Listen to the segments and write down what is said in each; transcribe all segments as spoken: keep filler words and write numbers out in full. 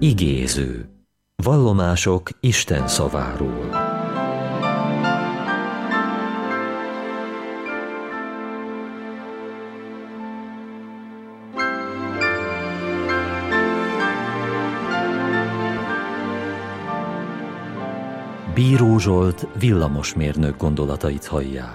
Igéző. Vallomások Isten szaváról. Bíró Zsolt villamosmérnök gondolatait hallják.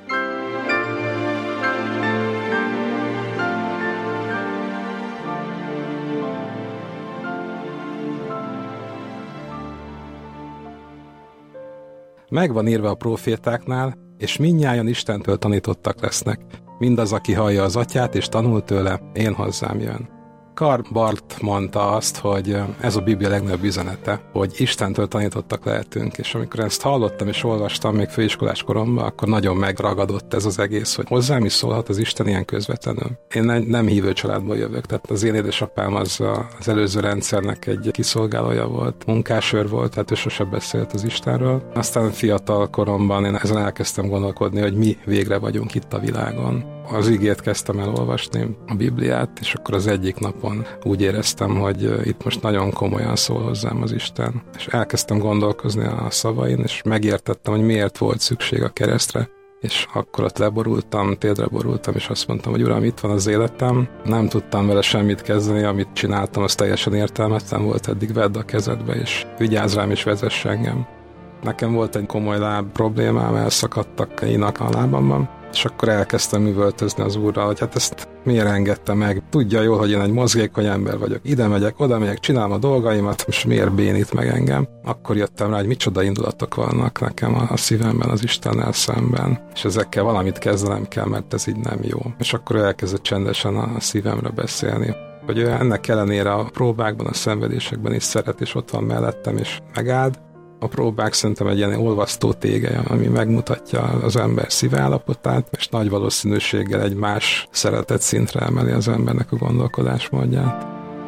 Megvan írva a prófétáknál, és mindnyájan Istentől tanítottak lesznek. Mindaz, aki hallja az atyát és tanul tőle, én hozzám jön. Karl Barth mondta azt, hogy ez a Biblia legnagyobb üzenete, hogy Istentől tanítottak lehetünk, és amikor ezt hallottam és olvastam még főiskolás koromban, akkor nagyon megragadott ez az egész, hogy hozzám is szólhat az Isten ilyen közvetlenül. Én nem hívő családból jövök, tehát az én édesapám az az előző rendszernek egy kiszolgálója volt, munkásőr volt, tehát ő sose beszélt az Istenről. Aztán fiatal koromban én ezen elkezdtem gondolkodni, hogy mi végre vagyunk itt a világon. Az igét kezdtem el olvasni, a Bibliát, és akkor az egyik napon úgy éreztem, hogy itt most nagyon komolyan szól hozzám az Isten. És elkezdtem gondolkozni a szavain, és megértettem, hogy miért volt szükség a keresztre. És akkor ott leborultam, térdre borultam, és azt mondtam, hogy Uram, itt van az életem. Nem tudtam vele semmit kezdeni, amit csináltam, az teljesen értelmetlen volt, eddig vedd a kezedbe, és vigyázz rám, és vezess engem. Nekem volt egy komoly láb problémám, elszakadtak énak a lábamban, és akkor elkezdtem üvöltözni az Úrral, hogy hát ezt miért engedte meg. Tudja jól, hogy én egy mozgékony ember vagyok. Ide megyek, oda megyek, csinálom a dolgaimat, most miért bénít meg engem? Akkor jöttem rá, hogy micsoda indulatok vannak nekem a szívemben az Istennel szemben, és ezekkel valamit kezdenem kell, mert ez így nem jó. És akkor elkezdett csendesen a szívemre beszélni, hogy ennek ellenére a próbákban, a szenvedésekben is szeret, és ott van mellettem, és megáld. A próbák szerintem egy ilyen olvasztó tége, ami megmutatja az ember szívállapotát, és nagy valószínűséggel egy más szeretet szintre emeli az embernek a gondolkodásmódját.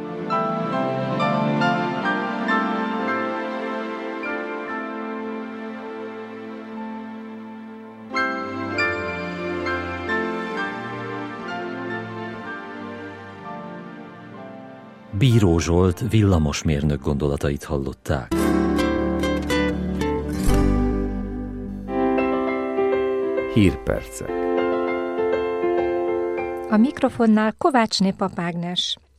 Bíró Zsolt villamosmérnök gondolatait hallották. Hírpercek. A mikrofonnál Kovácsné Pap Ágnes.